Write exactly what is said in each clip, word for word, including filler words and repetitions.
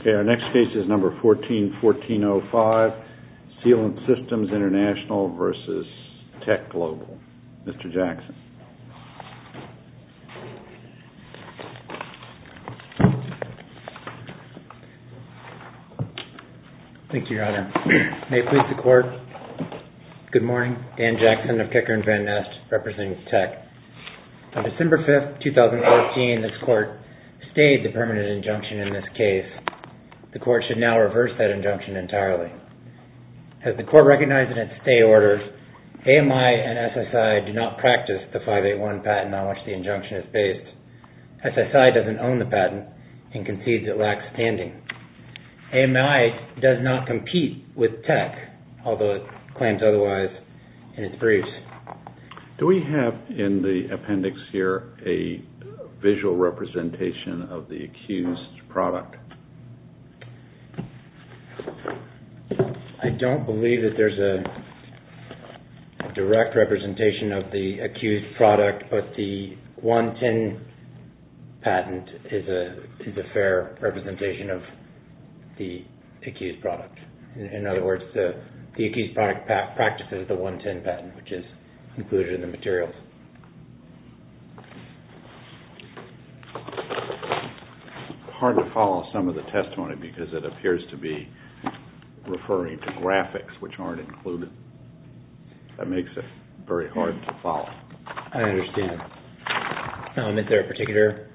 Okay, our next case is number fourteen fourteen oh five, Sealant Systems International versus Tech Global. Mister Jackson. Thank you, Your Honor. May it please the Court, good morning. Dan Jackson of Kicker and Van Nest, representing Tech. On December fifth, two thousand fourteen, this Court stayed the permanent injunction in this case. The Court should now reverse that injunction entirely. As the Court recognized in its stay order, A M I and S S I do not practice the five eighty-one patent on which the injunction is based. S S I doesn't own the patent and concedes it lacks standing. A M I does not compete with Tech, although it claims otherwise in its briefs. Do we have in the appendix here a visual representation of the accused product? I don't believe that there's a, a direct representation of the accused product, but the one ten patent is a is a fair representation of the accused product. In, in other words, the, the accused product pa- practices the one ten patent, which is included in the materials. Hard to follow some of the testimony because it appears to be referring to graphics which aren't included. That makes it very hard to follow. I understand. Um, is there a particular...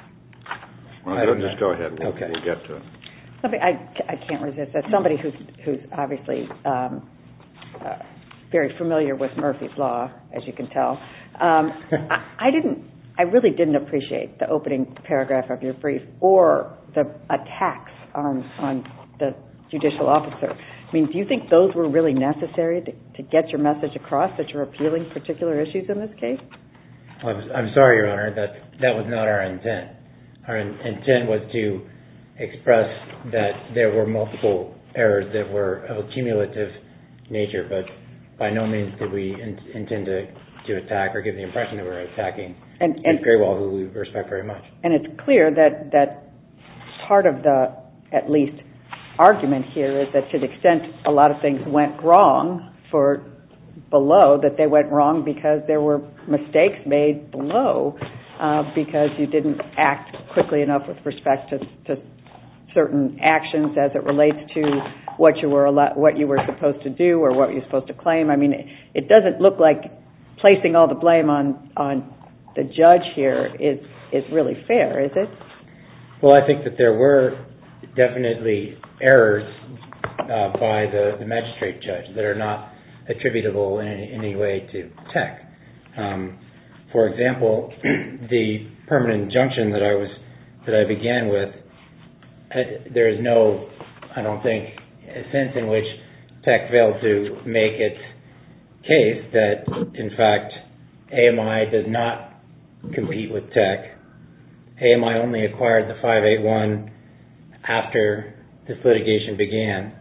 Well, I don't just know. Go ahead. We'll, okay. we'll get to it. Somebody, I, I can't resist. As somebody who's who's obviously um, uh, very familiar with Murphy's Law, as you can tell, um, I, I didn't. I really didn't appreciate the opening paragraph of your brief or the attacks on on the judicial officer. I mean, do you think those were really necessary to, to get your message across that you're appealing particular issues in this case? I'm, I'm sorry, Your Honor. That that was not our intent. Our in, intent was to express that there were multiple errors that were of a cumulative nature, but by no means did we in, intend to, to attack or give the impression that we were attacking and, and Graywall, who we respect very much. And it's clear that, that part of the, at least, argument here is that to the extent a lot of things went wrong for below, that they went wrong because there were mistakes made below uh, because you didn't act quickly enough with respect to, to certain actions as it relates to what you were what you were supposed to do or what you're supposed to claim. I mean, it, it doesn't look like placing all the blame on on the judge here is is really fair, is it? Well, I think that there were definitely errors uh, by the, the magistrate judge that are not attributable in any, in any way to Tech. Um, for example, the permanent injunction that I was that I began with, uh, there is no, I don't think, a sense in which Tech failed to make its case that, in fact, A M I does not compete with Tech. A M I only acquired the five eighty-one after this litigation began.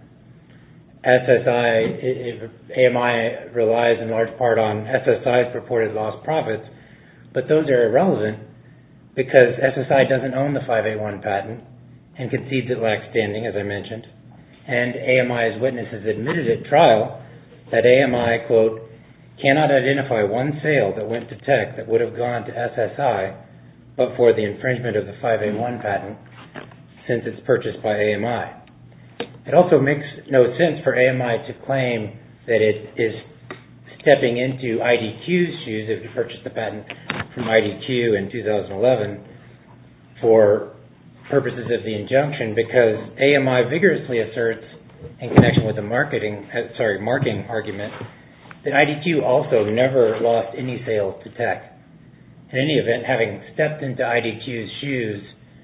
S S I, it, it, A M I relies in large part on S S I's purported lost profits, but those are irrelevant because S S I doesn't own the five eighty-one patent and concedes it lacks standing, as I mentioned. And A M I's witnesses admitted at trial that A M I, quote, cannot identify one sale that went to Tech that would have gone to S S I but for the infringement of the five eighty-one patent since it's purchased by A M I. It also makes no sense for A M I to claim that it is stepping into I D Q's shoes if you purchased the patent from I D Q in two thousand eleven for purposes of the injunction because A M I vigorously asserts in connection with the marketing, uh, sorry, marking argument that I D Q also never lost any sales to Tech. In any event, having stepped into I D Q's shoes,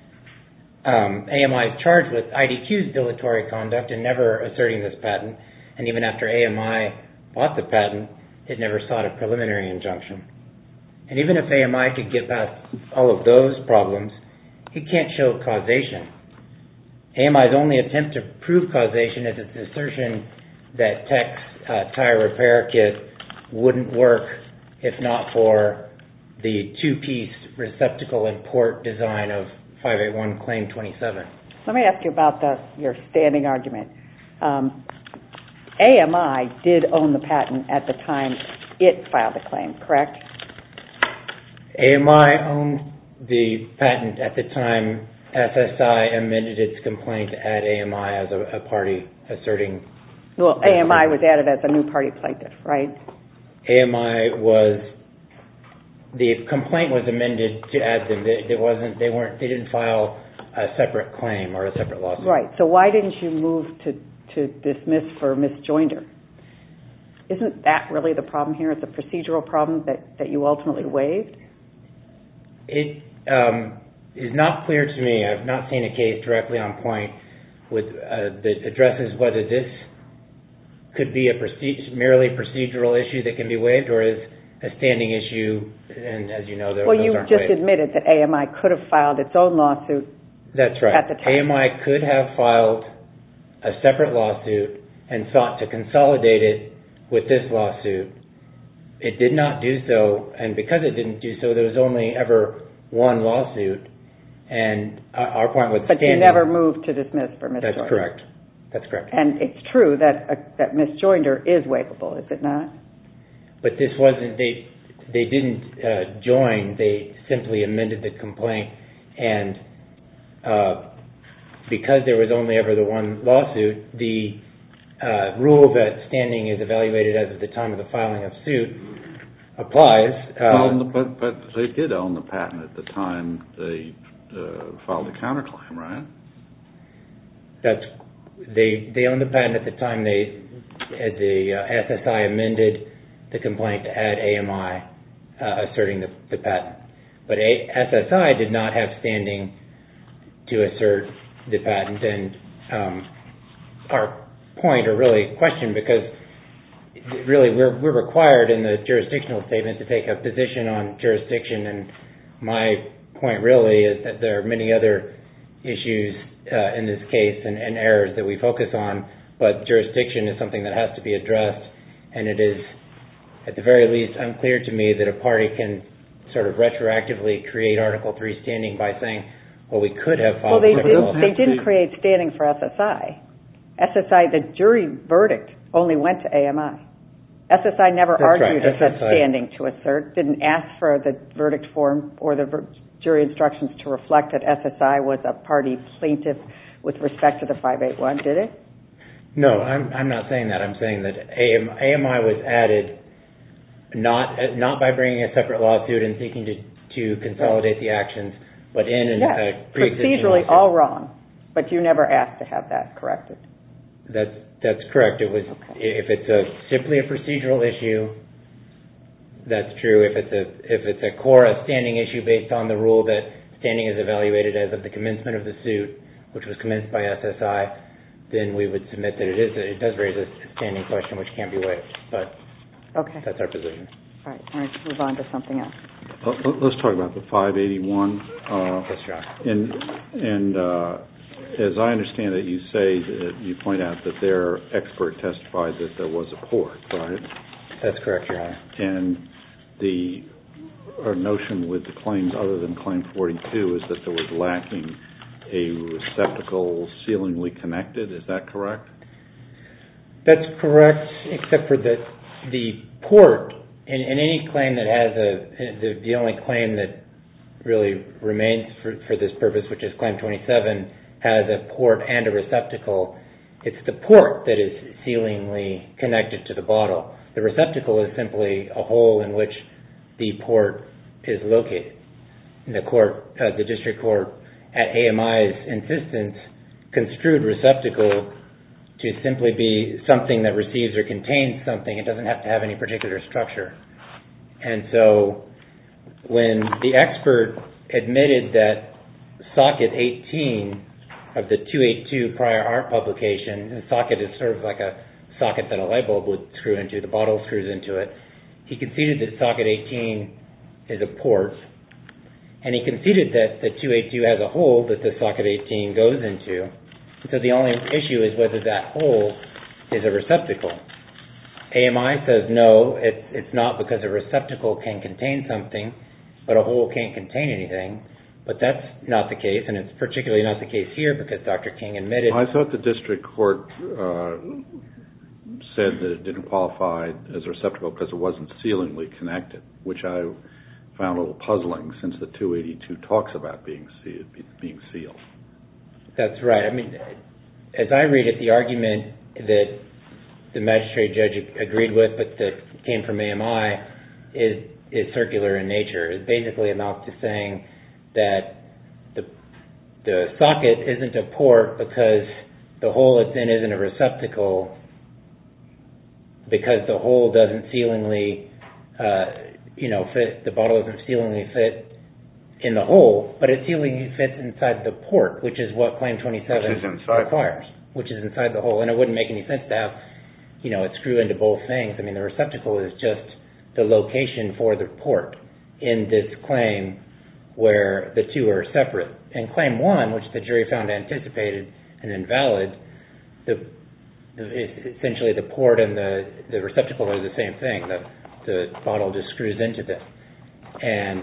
um, A M I is charged with I D Q's dilatory conduct and never asserting this patent, and even after A M I bought the patent, it never sought a preliminary injunction. And even if A M I could get past all of those problems, it can't show causation. A M I's only attempt to prove causation is its assertion that Tech's uh, tire repair kit wouldn't work if not for the two-piece receptacle and port design of five eighty-one Claim twenty-seven. Let me ask you about the, your standing argument. Um, A M I did own the patent at the time it filed a claim, correct? A M I owned the patent at the time S S I amended its complaint to add A M I as a, a party asserting. Well, A M I was added as a new party plaintiff, right? A M I was, the complaint was amended to add them. It wasn't, they weren't, they didn't file a separate claim or a separate lawsuit. Right. So why didn't you move to, to dismiss for misjoinder? Isn't that really the problem here? It's a procedural problem that, that you ultimately waived? It um, is not clear to me. I've not seen a case directly on point with uh, that addresses whether this could be a proce- merely procedural issue that can be waived or is a standing issue, and as you know, those, well, those you aren't just waived. admitted that A M I could have filed its own lawsuit. That's right. At the time. A M I could have filed a separate lawsuit and sought to consolidate it with this lawsuit. It did not do so, and because it didn't do so, there was only ever one lawsuit. And our point was but standing. You never moved to dismiss for misjoinder. That's correct. That's correct. And it's true that uh, that misjoinder is waivable, is it not? But this wasn't. They they didn't uh, join. They simply amended the complaint, and uh, because there was only ever the one lawsuit, the uh, rule that standing is evaluated as of the time of the filing of suit applies. Uh, well, but but they did own the patent at the time they uh, filed a counterclaim, right? That's they they owned the patent at the time they the uh, S S I amended the complaint to add A M I uh, asserting the, the patent, but a, S S I did not have standing to assert the patent, and um, our point, or really question, because really we're we're required in the jurisdictional statement to take a position on jurisdiction, and my point really is that there are many other issues uh, in this case and, and errors that we focus on, but jurisdiction is something that has to be addressed, and it is at the very least unclear to me that a party can sort of retroactively create Article three standing by saying, well, we could have filed well, they a didn't, lawsuit. they didn't create standing for S S I. S S I, the jury verdict only went to A M I. S S I never That's argued right. it had S S I standing to assert, didn't ask for the verdict form or the ver- jury instructions to reflect that S S I was a party plaintiff with respect to the five eighty-one, did it? No, I'm I'm not saying that. I'm saying that A M I was added not not by bringing a separate lawsuit and seeking to, to consolidate the actions, but in an, yes, a pre-existing procedurally lawsuit. all wrong, but you never asked to have that corrected. That's that's correct. It was Okay. if it's a simply a procedural issue, that's true. If it's a if it's a core a standing issue based on the rule that standing is evaluated as of the commencement of the suit, which was commenced by S S I, then we would submit that it is it does raise a standing question which can't be waived. But Okay. that's our position. All right. All right. Move on to something else. Uh, Let's talk about the five eighty-one. Uh, Yes, John. and and uh, as I understand it, you say that you point out that their expert testified that there was a port, right? That's correct, Your Honor. And the our notion with the claims other than Claim forty-two is that there was lacking a receptacle sealingly connected. Is that correct? That's correct, except for the the port in, in any claim that has a the, the only claim that really remains for, for this purpose, which is Claim twenty-seven, has a port and a receptacle. It's the port that is sealingly connected to the bottle. The receptacle is simply a hole in which the port is located. And the court, uh, the district court, at A M I's insistence, construed receptacle to simply be something that receives or contains something. It doesn't have to have any particular structure. And so when the expert admitted that socket eighteen of the two eighty-two prior art publication, the socket is sort of like a socket that a light bulb would screw into, the bottle screws into it, he conceded that socket eighteen is a port, and he conceded that the two eighty-two has a hole that the socket eighteen goes into. So the only issue is whether that hole is a receptacle. A M I says no, it, it's not, because a receptacle can contain something, but a hole can't contain anything. But that's not the case, and it's particularly not the case here because Doctor King admitted... I thought the district court uh, said that it didn't qualify as a receptacle because it wasn't sealingly connected, which I found a little puzzling since the two eighty-two talks about being sealed. Being sealed. That's right. I mean, as I read it, the argument that the magistrate judge agreed with but that came from A M I is, is circular in nature. It basically amounts to saying that the the socket isn't a port because the hole it's in isn't a receptacle because the hole doesn't sealingly, uh, you know, fit, the bottle doesn't sealingly fit in the hole, but it sealingly fits inside the port, which is what Claim twenty-seven requires, which is inside the hole. And it wouldn't make any sense to have, you know, it screw into both things. I mean, the receptacle is just the location for the port in this claim where the two are separate. In Claim one, which the jury found anticipated and invalid, the, the essentially the port and the, the receptacle are the same thing. The, the bottle just screws into them. And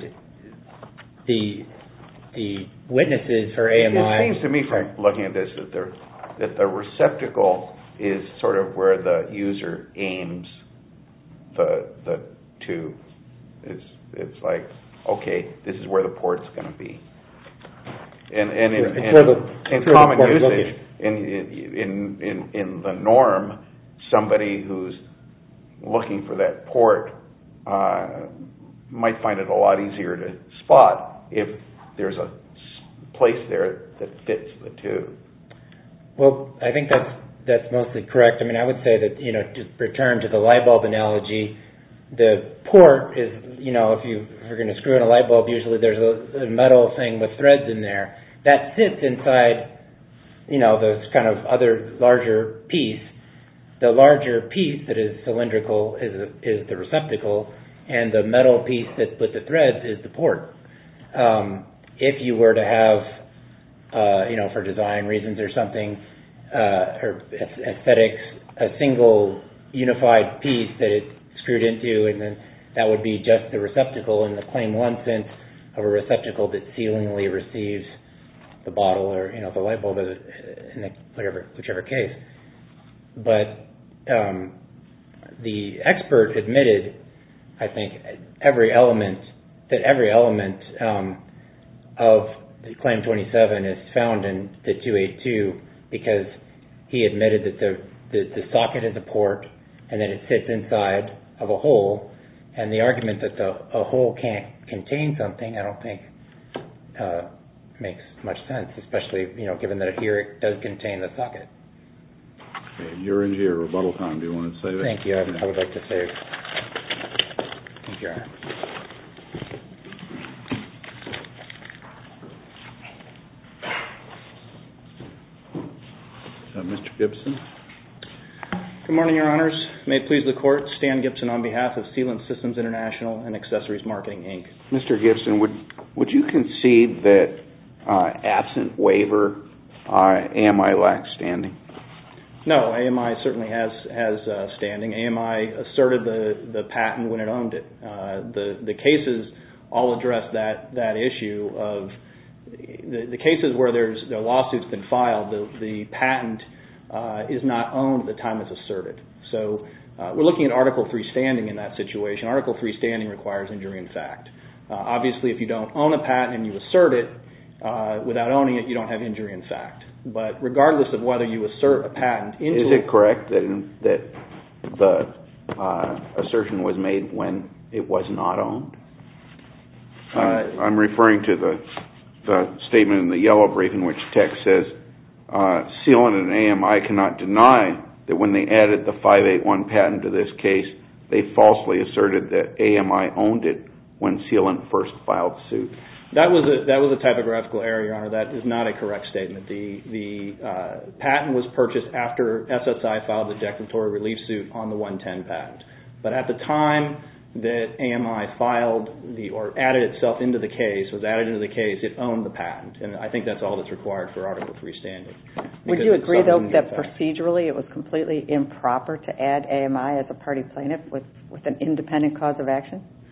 the the witnesses for A M I... It seems to me from looking at this that the, that the receptacle is sort of where the user aims the the tube. It's, it's like, okay, this is where the port's going to be. And, and in, in, in, in common usage, in, in, in, in the norm, somebody who's looking for that port uh, might find it a lot easier to spot if there's a place there that fits the tube. Well, I think that's that's mostly correct. I mean, I would say that, you know, to return to the light bulb analogy, the port is, you know, if, you, if you're going to screw in a light bulb, usually there's a, a metal thing with threads in there. That sits inside, you know, the kind of other larger piece. The larger piece that is cylindrical is, a, is the receptacle, and the metal piece that with the threads is the port. Um, if you were to have, uh, you know, for design reasons or something, uh, or aesthetics, a single unified piece that it's screwed into, and then that would be just the receptacle in the Claim one sense of a receptacle that sealingly receives the bottle or, you know, the light bulb in the, whatever, whichever case. But um, the expert admitted, I think, every element, that every element um, of the Claim twenty-seven is found in the two eighty-two because he admitted that the, the, the socket is a port and that it sits inside of a hole, and the argument that the, a hole can't contain something, I don't think uh, makes much sense, especially, you know, given that here it does contain the socket. Okay, you're into your rebuttal time. Do you want to say that? Thank you. I, I would like to say thank you, Your Honor. Uh, Mister Gibson? Good morning, Your Honors. May it please the Court, Stan Gibson on behalf of Sealant Systems International and Accessories Marketing, Incorporated. Mister Gibson, would would you concede that uh, absent waiver, uh, A M I lacks standing? No, A M I certainly has has uh, standing. A M I asserted the, the patent when it owned it. Uh, the the cases all address that that issue of the, the cases where there's the lawsuit's been filed. The the patent uh, is not owned at the time it's asserted. So uh, we're looking at Article three standing in that situation. Article three standing requires injury in fact. Uh, obviously, if you don't own a patent and you assert it uh, without owning it, you don't have injury in fact. But regardless of whether you assert a patent into... Is it correct that that the uh, assertion was made when it was not owned? I'm, uh, I'm referring to the, the statement in the yellow brief in which text says, uh, Sealant and A M I cannot deny that when they added the five eighty-one patent to this case, they falsely asserted that A M I owned it when Sealant first filed suit. That was a that was a typographical error, Your Honor. That is not a correct statement. The the uh, patent was purchased after S S I filed the declaratory relief suit on the one ten patent. But at the time that A M I filed the or added itself into the case, was added into the case, it owned the patent, and I think that's all that's required for Article three standing. Would you agree, though, that procedurally it was completely improper to add A M I as a party plaintiff with, with an independent cause of action?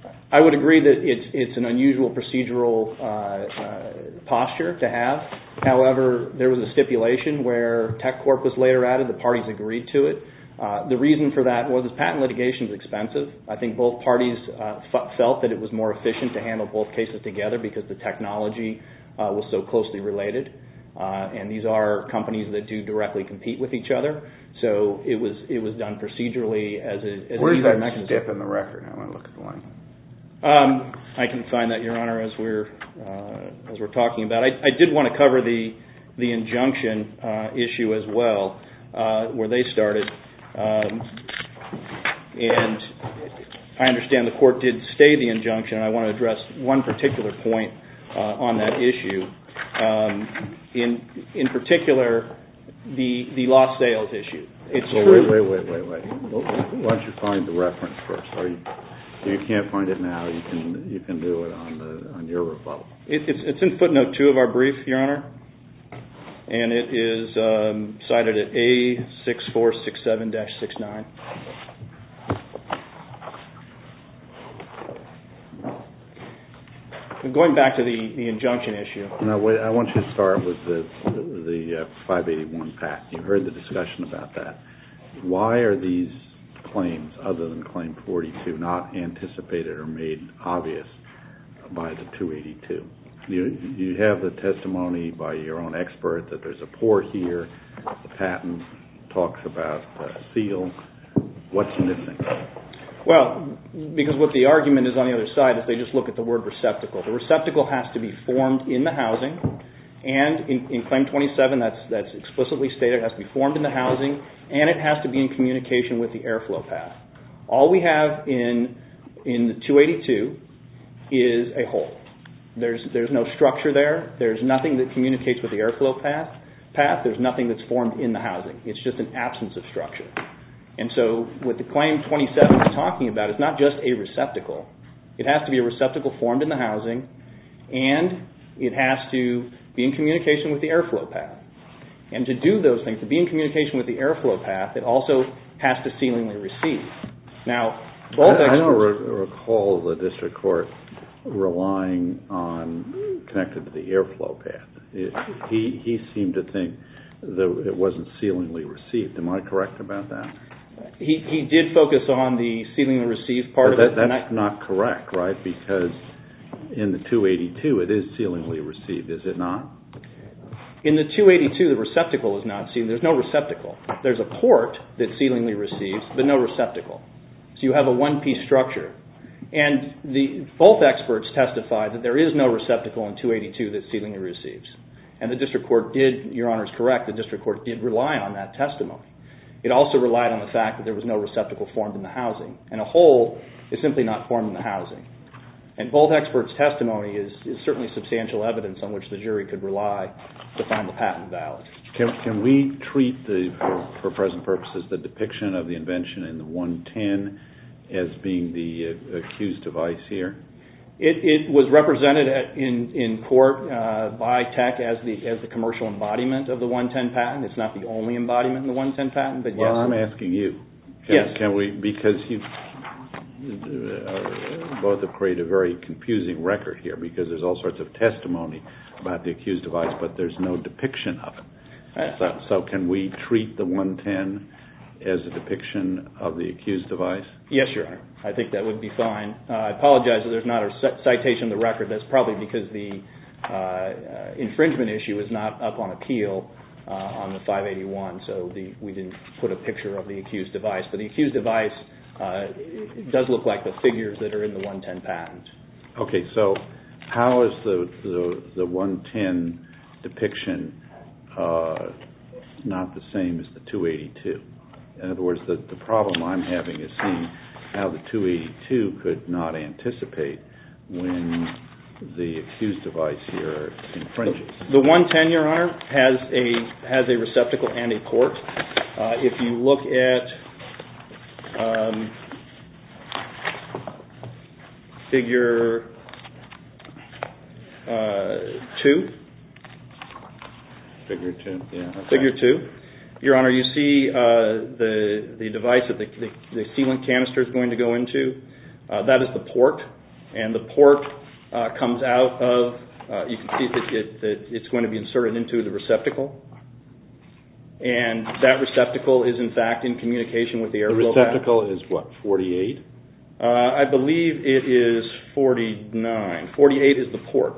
I would agree that it's it's an unusual procedural uh, uh, posture to have. However, there was a stipulation where TechCorp was later added. The parties agreed to it. Uh, the reason for that was patent litigation is expensive. I think both parties uh, f- felt that it was more efficient to handle both cases together because the technology uh, was so closely related. Uh, and these are companies that do directly compete with each other. So it was it was done procedurally as a as Where's an that mechanism. stip in the record? I want to look at the line. Um, I can find that, Your Honor, as we're uh, as we're talking about. I, I did want to cover the the injunction uh, issue as well, uh, where they started, um, and I understand the court did stay the injunction. And I want to address one particular point uh, on that issue. Um, in in particular, the the lost sales issue. It's well, true. Wait, wait, wait, wait, wait. Why don't you find the reference first? Are you, you can't find it now. You can you can do it on the on your rebuttal. It, it's it's in footnote two of our brief, Your Honor, and it is um, cited at A six four six seven dash six nine. Going back to the, the injunction issue. Now, wait, I want you to start with the the uh, five eighty-one patent. You heard the discussion about that. Why are these claims, other than Claim forty-two, not anticipated or made obvious by the two eighty-two? You, you have the testimony by your own expert that there's a pore here. The patent talks about uh, seal. What's missing? Well, because what the argument is on the other side is they just look at the word receptacle. The receptacle has to be formed in the housing, and in, in Claim twenty-seven, that's that's explicitly stated, it has to be formed in the housing, and it has to be in communication with the airflow path. All we have in in the two eighty-two is a hole. There's there's no structure there. There's nothing that communicates with the airflow path. Path. There's nothing that's formed in the housing. It's just an absence of structure. And so what the Claim twenty-seven is talking about is not just a receptacle. It has to be a receptacle formed in the housing, and it has to be in communication with the airflow path. And to do those things, to be in communication with the airflow path, it also has to sealingly receive. Now, both I, I don't experts... re- recall the district court relying on connected to the airflow path. It, he, he seemed to think that it wasn't sealingly received. Am I correct about that? He he did focus on the sealingly received part but of that, it. That's I, not correct, right? Because in the two eighty-two, it is sealingly received, is it not? In the two eighty-two, the receptacle is not sealed. There's no receptacle. There's a port that sealingly receives, but no receptacle. So you have a one-piece structure. And the both experts testified that there is no receptacle in two eighty-two that sealingly receives. And the district court did, Your Honor is correct, the district court did rely on that testimony. It also relied on the fact that there was no receptacle formed in the housing. And a hole is simply not formed in the housing. And both experts' testimony is, is certainly substantial evidence on which the jury could rely to find the patent valid. Can, can we treat, the, for, for present purposes, the depiction of the invention in the one ten as being the uh, accused device here? It, it was represented at, in, in court uh, by Tech as the as the commercial embodiment of the one ten patent. It's not the only embodiment in the one ten patent, but well, yes. I'm asking you. Can, yes. Can we, because you uh, both have created a very confusing record here because there's all sorts of testimony about the accused device, but there's no depiction of it. Uh, so, so can we treat the one ten as a depiction of the accused device? Yes, Your Honor. I think that would be fine. Uh, I apologize that there's not a citation in the record. That's probably because the uh, uh, infringement issue is not up on appeal uh, on the five eighty-one, so the, we didn't put a picture of the accused device. But the accused device uh, it does look like the figures that are in the one ten patent. Okay, so how is the the, the one ten depiction uh, not the same as the two eighty-two? In other words, the, the problem I'm having is seeing how the two eighty-two could not anticipate when the accused device here infringes. The one ten, Your Honor, has a has a receptacle and a port. Uh, if you look at um, figure uh, two, figure two, yeah, okay. figure two. Your Honor, you see uh, the the device that the, the, the sealant canister is going to go into. Uh, that is the port, and the port uh, comes out of, uh, you can see that it, it, it's going to be inserted into the receptacle, and that receptacle is in fact in communication with the airflow path. The receptacle is what, forty-eight? Uh, I believe it is forty-nine. forty-eight is the port.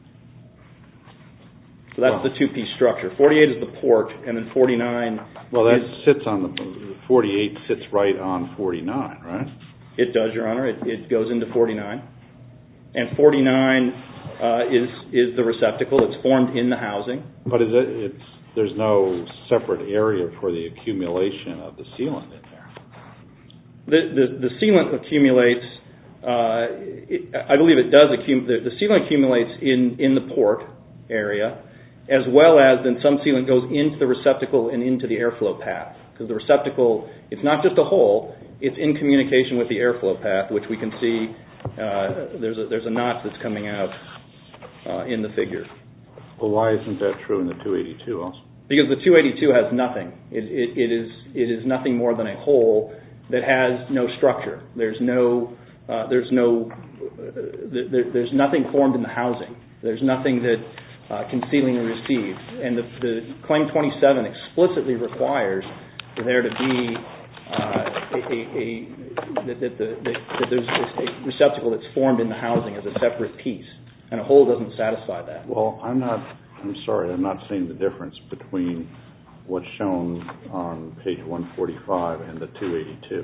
So that's wow. the two-piece structure. forty-eight is the port, and then forty-nine Well, that is, sits on the, forty-eight sits right on forty-nine, right? It does, Your Honor. It, it goes into forty-nine. And forty-nine uh, is is the receptacle. It's formed in the housing. But is it, it's, there's no separate area for the accumulation of the sealant in there. The, the, the sealant accumulates, uh, it, I believe it does accumulate, the, the sealant accumulates in, in the port area, as well as then some sealant goes into the receptacle and into the airflow path. Because the receptacle, it's not just a hole, it's in communication with the airflow path, which we can see uh, there's, a, there's a notch that's coming out uh, in the figure. Well, why isn't that true in the two eighty-two also? Because the two eighty-two has nothing. It, it, it, is, it is nothing more than a hole that has no structure. There's no, uh, there's no, uh, there, there's nothing formed in the housing. There's nothing that uh, can sealingly receive. And the, the Claim twenty-seven explicitly requires for there to be uh, a, a, a that, that, the, that, that there's a receptacle that's formed in the housing as a separate piece, and a hole doesn't satisfy that. Well, I'm not. I'm sorry. I'm not seeing the difference between what's shown on page one forty-five and the two eighty-two.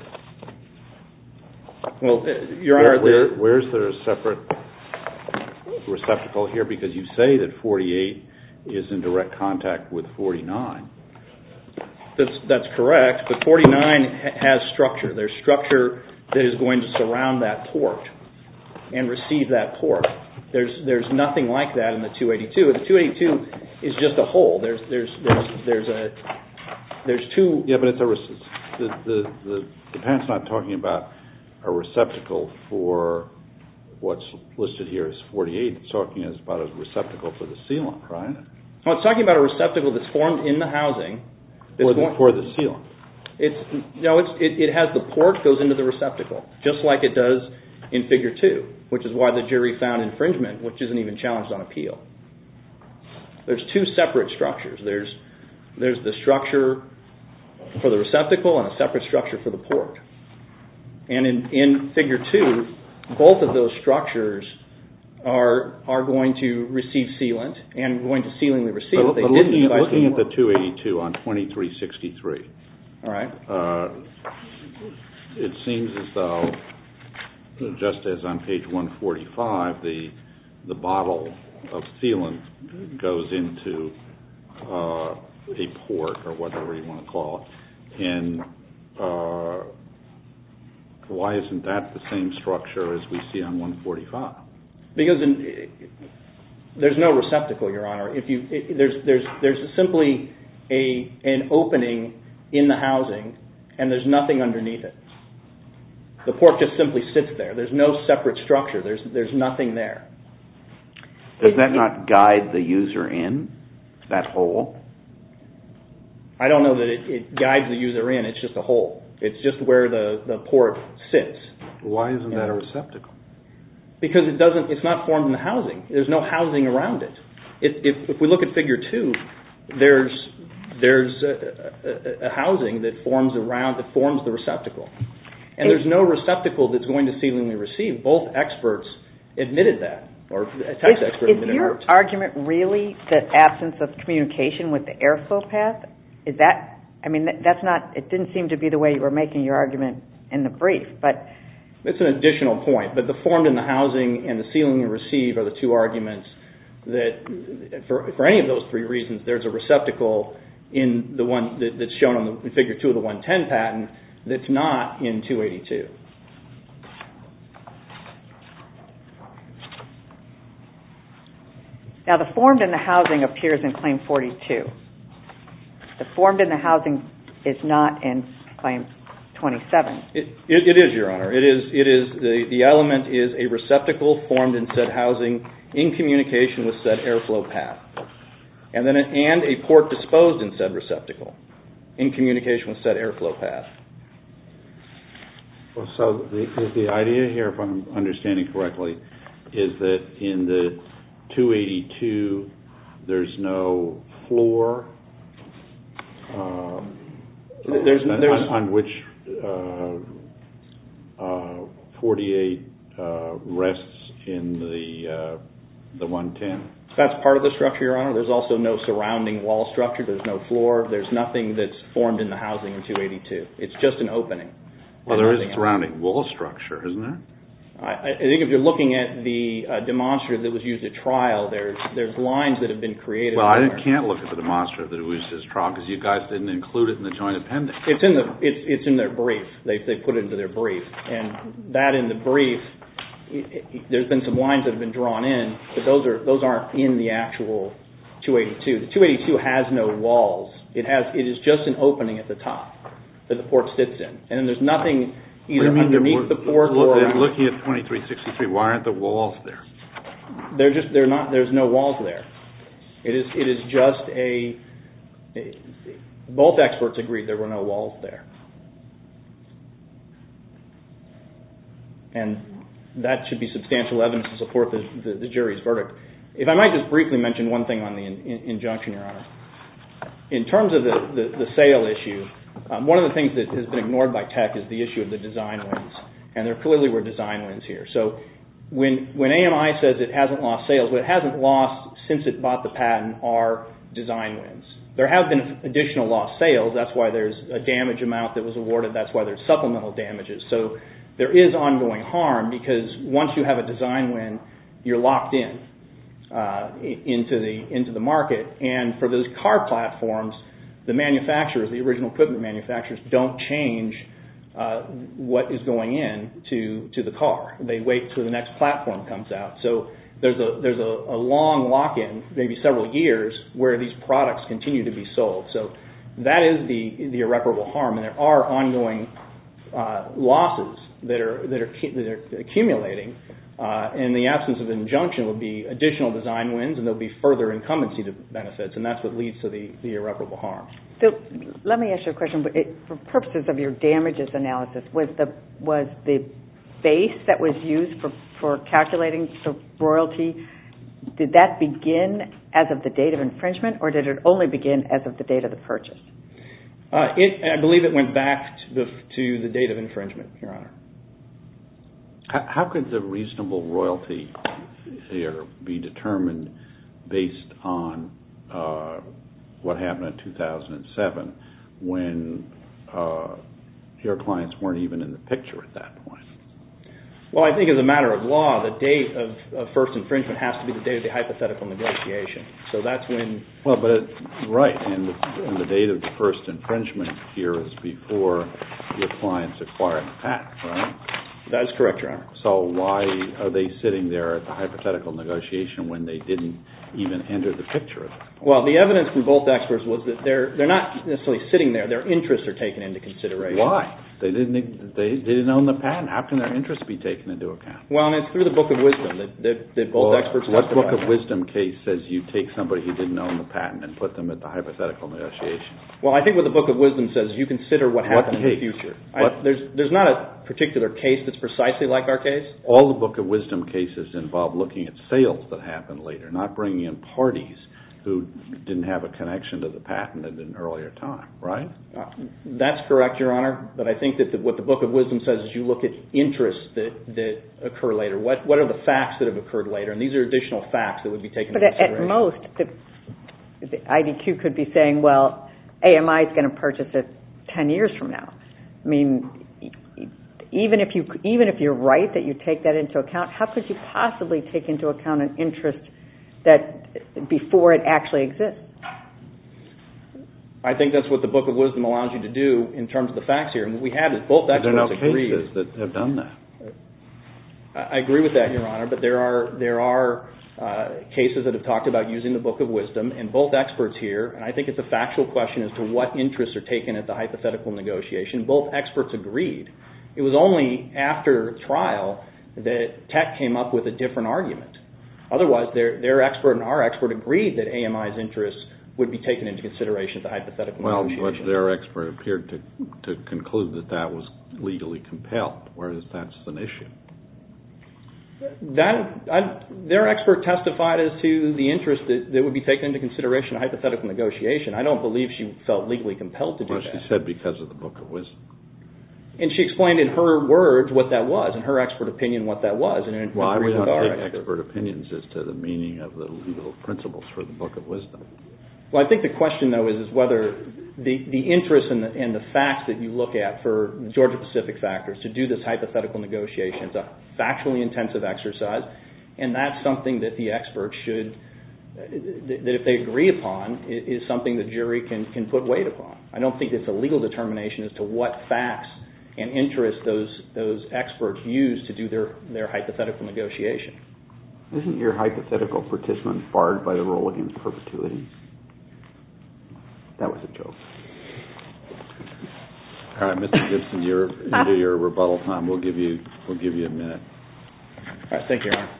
Well, uh, Your Honor, where, the, where's the separate receptacle here? Because you say that forty-eight is in direct contact with forty-nine. That's, that's correct, but forty-nine ha- has structure. There's structure that is going to surround that port and receive that port. There's there's nothing like that in the two eighty-two. The two eighty-two is just a hole. There's there's there's there's a there's two. Yeah, but it's a the the the, the patent's not talking about a receptacle for what's listed here as forty-eight. It's talking about a receptacle for the sealant, right? Well, it's talking about a receptacle that's formed in the housing. For the, for the sealant. It's no, it's it, it has the port goes into the receptacle, just like it does in Figure two, which is why the jury found infringement, which isn't even challenged on appeal. There's two separate structures. There's there's the structure for the receptacle and a separate structure for the port. And in, in Figure two, both of those structures are are going to receive sealant and going to sealingly receive it. But, but looking, at, looking at the two eighty-two on twenty-three sixty-three, all right, uh, it seems as though, just as on page one forty-five, the the bottle of sealant goes into uh, a port or whatever you want to call it, and uh, why isn't that the same structure as we see on one forty-five? Because in, there's no receptacle, Your Honor. If you it, there's there's there's simply a an opening in the housing, and there's nothing underneath it. The port just simply sits there. There's no separate structure. There's there's nothing there. Does that not guide the user in that hole? I don't know that it, it guides the user in. It's just a hole. It's just where the, the port sits. Why isn't that a receptacle? Because it doesn't. It's not formed in the housing. There's no housing around it. If, if, if we look at Figure two, there's there's a, a, a housing that forms around that forms the receptacle, and there's no receptacle that's going to sealingly receive. Both experts admitted that, or a text is, expert is admitted your that. argument really the absence of communication with the airflow path? Is that? I mean, that, that's not. It didn't seem to be the way you were making your argument in the brief, but. It's an additional point, but the formed in the housing and the sealing and receive are the two arguments that, for, for any of those three reasons, there's a receptacle in the one that, that's shown on the in Figure two of the one ten patent that's not in two eighty-two. Now, the formed in the housing appears in Claim forty-two. The formed in the housing is not in Claim twenty-seven. It, it, it is, Your Honor. It is. It is. The, the element is a receptacle formed in said housing in communication with said airflow path, and then a, and a port disposed in said receptacle in communication with said airflow path. Well, so the, the idea here, if I'm understanding correctly, is that in the two eighty-two there's no floor uh, there's, on, there's, on which uh, uh, forty-eight uh, rests in the uh, the one ten. That's part of the structure, Your Honor. There's also no surrounding wall structure. There's no floor. There's nothing that's formed in the housing in two eighty-two. It's just an opening. Well, there is a surrounding wall structure, isn't there? I, I think if you're looking at the uh, demonstrative that was used at trial, there's there's lines that have been created. Well, I can't look at the demonstrative that was used at trial because you guys didn't include it in the joint appendix. It's in the it's it's in their brief. They they put it into their brief, and that in the brief, it, it, there's been some lines that have been drawn in, but those are those aren't in the actual two eighty-two. The two eighty-two has no walls. It has it is just an opening at the top that the port sits in, and then there's nothing either underneath the port or around. Looking at twenty-three sixty-three, why aren't the walls there? They're just they're not. There's no walls there. It is it is just a. a both experts agreed there were no walls there, and that should be substantial evidence to support the, the, the jury's verdict. If I might just briefly mention one thing on the in, in, injunction, Your Honor. In terms of the, the, the sale issue, um, one of the things that has been ignored by Tech is the issue of the design wins, and there clearly were design wins here. So when when A M I says it hasn't lost sales, what it hasn't lost since it bought the patent are design wins. There have been additional lost sales. That's why there's a damage amount that was awarded. That's why there's supplemental damages. So there is ongoing harm because once you have a design win, you're locked in. Uh, into the into the market, and for those car platforms, the manufacturers, the original equipment manufacturers, don't change uh, what is going in to to the car. They wait till the next platform comes out. So there's a there's a, a long lock-in, maybe several years, where these products continue to be sold. So that is the the irreparable harm, and there are ongoing uh, losses that are that are that are accumulating. Uh, in the absence of an injunction will be additional design wins, and there'll be further incumbency benefits, and that's what leads to the, the irreparable harm. So let me ask you a question. It, for purposes of your damages analysis, was the was the base that was used for, for calculating the royalty, did that begin as of the date of infringement, or did it only begin as of the date of the purchase? Uh, it, I believe it went back to the, to the date of infringement, Your Honor. How could the reasonable royalty here be determined based on uh, what happened in two thousand seven when uh, your clients weren't even in the picture at that point? Well, I think as a matter of law, the date of, of first infringement has to be the date of the hypothetical negotiation. So that's when... Well, but it, right, and the, and the date of the first infringement here is before your clients acquired the patent, right? That is correct, Your Honor. So why are they sitting there at the hypothetical negotiation when they didn't even enter the picture at that point? Well, the evidence from both experts was that they're they're not necessarily sitting there. Their interests are taken into consideration. Why? They didn't they, they didn't own the patent. How can their interests be taken into account? Well, and it's through the Book of Wisdom that, that, that both well, experts what Book of that. Wisdom case says you take somebody who didn't own the patent and put them at the hypothetical negotiation? Well, I think what the Book of Wisdom says is you consider what happened what in the future. I, there's there's not a particular case that's precisely like our case. All the Book of Wisdom cases involve looking at sales that happened later, not bringing in parties who didn't have a connection to the patent at an earlier time, right? Uh, that's correct, Your Honor. But I think that the, what the Book of Wisdom says is you look at interests that, that occur later. What what are the facts that have occurred later? And these are additional facts that would be taken but into consideration. But at most, the, the I D Q could be saying, well, A M I is going to purchase it ten years from now. I mean, even if you even if you're right that you take that into account, how could you possibly take into account an interest that before it actually exists? I think that's what the Book of Wisdom allows you to do in terms of the facts here. And what we have is both experts there are no agree. cases that have done that. I agree with that, Your Honor, but there are there are uh, cases that have talked about using the Book of Wisdom, and both experts here, and I think it's a factual question as to what interests are taken at the hypothetical negotiation. Both experts agreed. It was only after trial that Tech came up with a different argument. Otherwise, their their expert and our expert agreed that A M I's interests would be taken into consideration at the hypothetical well, negotiation. but their expert appeared to to conclude that that was legally compelled, whereas that's an issue. That I, their expert testified as to the interest that, that would be taken into consideration in a hypothetical negotiation. I don't believe she felt legally compelled to do well, that. She said because of the Book of Wisdom. And she explained in her words what that was, in her expert opinion what that was. And in Well, I would not take expert. expert opinions as to the meaning of the legal principles for the Book of Wisdom. Well, I think the question, though, is, is whether the, the interest and the, and the facts that you look at for Georgia Pacific factors to do this hypothetical negotiation, it's a factually intensive exercise, and that's something that the expert should, that if they agree upon, is something the jury can, can put weight upon. I don't think it's a legal determination as to what facts and interest those those experts use to do their, their hypothetical negotiation. Isn't your hypothetical participant barred by the rule against perpetuity? That was a joke. All right, Mister Gibson, you're into your rebuttal time. We'll give you we'll give you a minute. All right, thank you, Your Honor.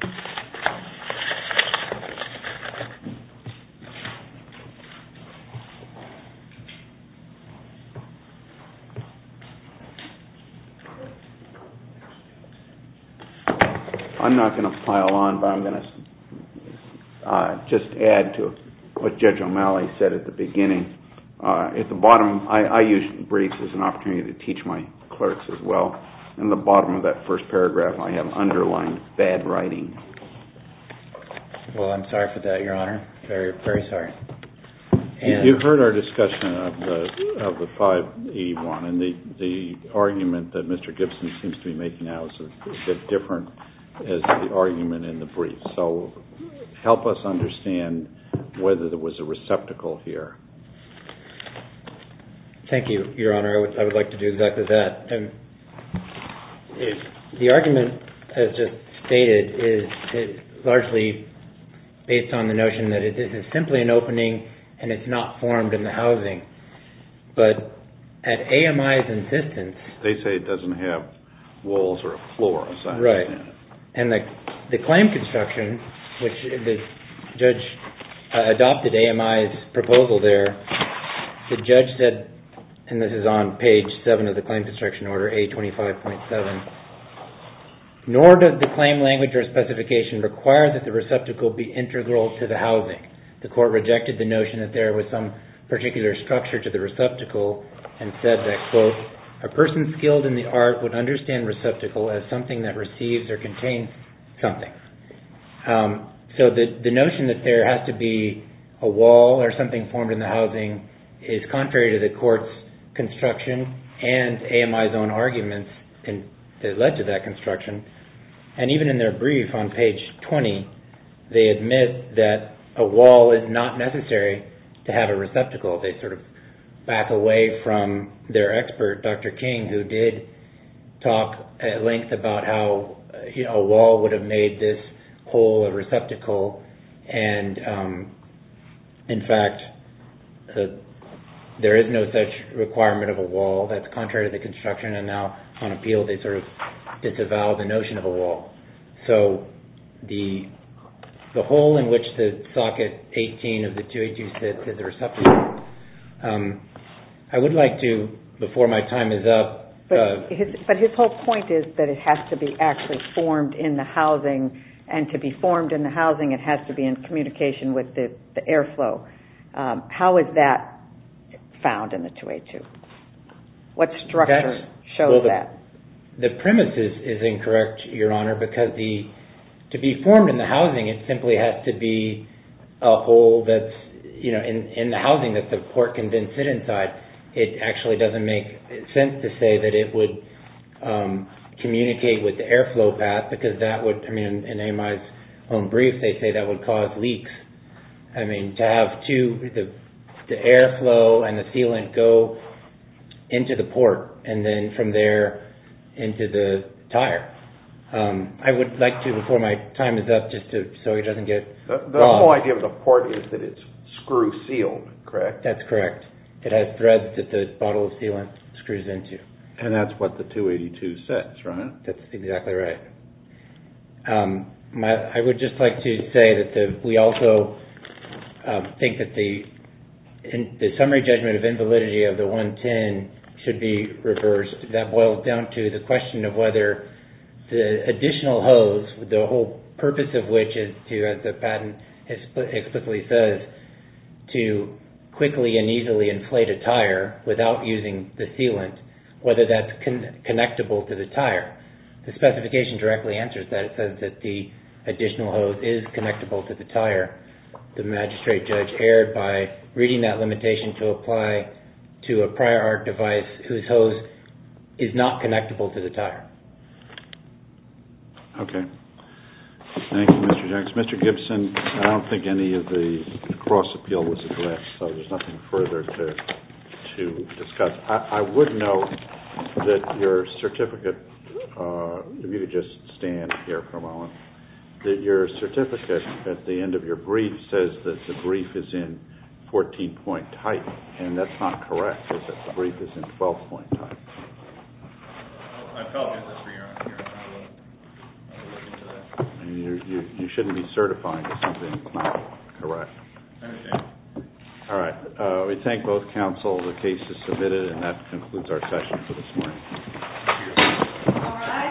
I'm not going to pile on, but I'm going to uh, just add to what Judge O'Malley said at the beginning. Uh, at the bottom, I, I use briefs as an opportunity to teach my clerks as well. In the bottom of that first paragraph, I have underlined bad writing. Well, I'm sorry for that, Your Honor. Very, very sorry. And you heard our discussion of the of the five eighty-one, and the, the argument that Mister Gibson seems to be making now is a, a bit different as the argument in the brief. So help us understand whether there was a receptacle here. Thank you, Your Honor. I would, I would like to do exactly that. Um, if the argument, as just stated, is, is largely based on the notion that it, this is simply an opening and it's not formed in the housing. But at A M I's insistence... They say it doesn't have walls or a floor, as I right. understand it. And the, the claim construction, which the judge uh, adopted A M I's proposal there, the judge said, and this is on page seven of the claim construction order, A twenty-five point seven, nor does the claim language or specification require that the receptacle be integral to the housing. The court rejected the notion that there was some particular structure to the receptacle and said that, quote, a person skilled in the art would understand receptacle as something that receives or contains something. Um, so the, the notion that there has to be a wall or something formed in the housing is contrary to the court's construction and A M I's own arguments in, that led to that construction. And even in their brief on page twenty, they admit that a wall is not necessary to have a receptacle. They sort of back away from their expert, Doctor King, who did talk at length about how you know, a wall would have made this hole a receptacle. And um, in fact, uh, there is no such requirement of a wall. That's contrary to the construction, and now on appeal they sort of disavow the notion of a wall. So the the hole in which the socket eighteen of the two eighty-two sits is a receptacle. Um, I would like to, before my time is up... But, uh, his, but his whole point is that it has to be actually formed in the housing, and to be formed in the housing it has to be in communication with the, the airflow. Um, how is that found in the two eighty-two? What structure shows well, the, that? The premise is, is incorrect, Your Honor, because the to be formed in the housing, it simply has to be a hole that's, you know, in, in the housing that the port can then sit inside. It actually doesn't make sense to say that it would um, communicate with the airflow path, because that would, I mean, in A M I's own brief, they say that would cause leaks. I mean, to have two, the, the airflow and the sealant go into the port, and then from there into the tire. Um, I would like to, before my time is up, just to so it doesn't get The, the wrong. whole idea of the port is that it's screw sealed, correct? That's correct. It has threads that the bottle of sealant screws into. And that's what the two eighty-two says, right? That's exactly right. Um, my, I would just like to say that the, we also um, think that the in, the summary judgment of invalidity of the one ten should be reversed. That boils down to the question of whether the additional hose, the whole purpose of which is to, as the patent explicitly says, to quickly and easily inflate a tire without using the sealant, whether that's con- connectable to the tire. The specification directly answers that. It says that the additional hose is connectable to the tire. The magistrate judge erred by reading that limitation to apply to a prior art device whose hose is not connectable to the tire. Okay. Thank you, Mister Jackson. Mister Gibson, I don't think any of the cross appeal was addressed, so there's nothing further to to discuss. I, I would note that your certificate, uh, if you could just stand here for a moment, that your certificate at the end of your brief says that the brief is in fourteen point type, and that's not correct, is it? The brief is in twelve point type. I apologize for your honor. I will look into that. And you, you, you shouldn't be certifying to something that's not correct. I understand. All right. Uh, we thank both counsel. The case is submitted, and that concludes our session for this morning. All right.